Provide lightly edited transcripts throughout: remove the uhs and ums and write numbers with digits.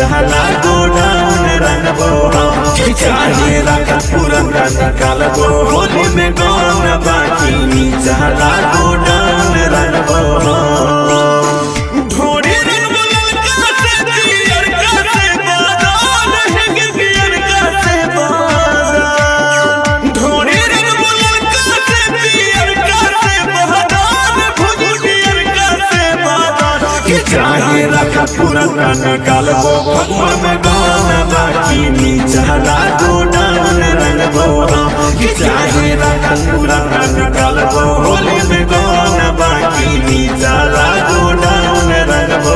चला गोडाउन रंगबो चाहे रखा पुरंगा निकालबो होली में गौन बाकी चला गोडाउन रंगबो चाहे रखा पुरंगा निकालबो फगुआ में गौन बाकी चला गोडाउन रंगबो चाहे रखा पुरंगा निकालबो होली में गौन बाकी चला गोडाउन रंगबो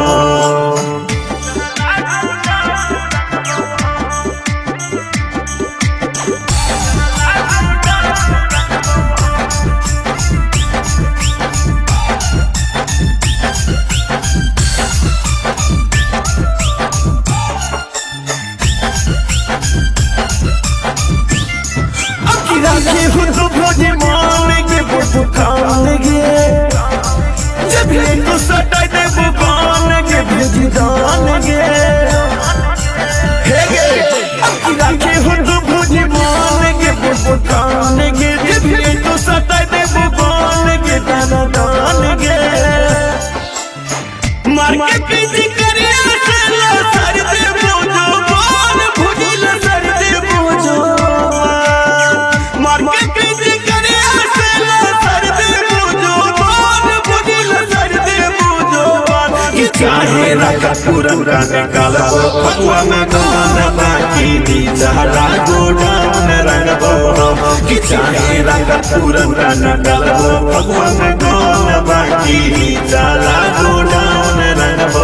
चाहे रखा पुरंगा निकालबो फगुआ में गौन बाकी चला गोडाउन रंगबो चाहे रखा पुरंगा निकालबो फगुआ में गौन बाकी चला गोडाउन रंगबो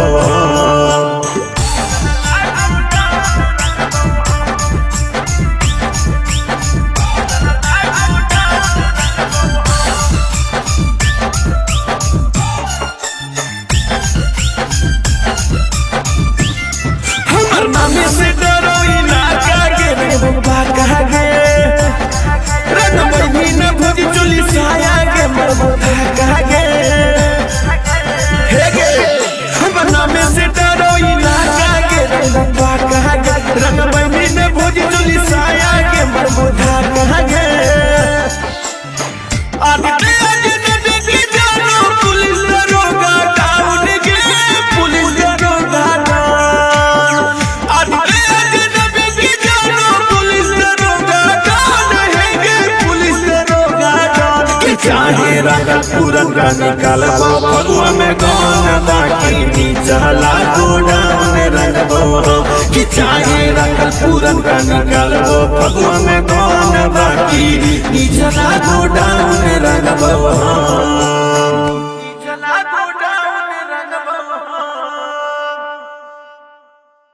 चाहे रखा पुरंगा निकालबो फगुआ में गौन बाकी चला गोडाउन रंगबो चाहे रखा पुरंगा निकालबो फगुआ में गौन बाकी चला गोडाउन रंगबो।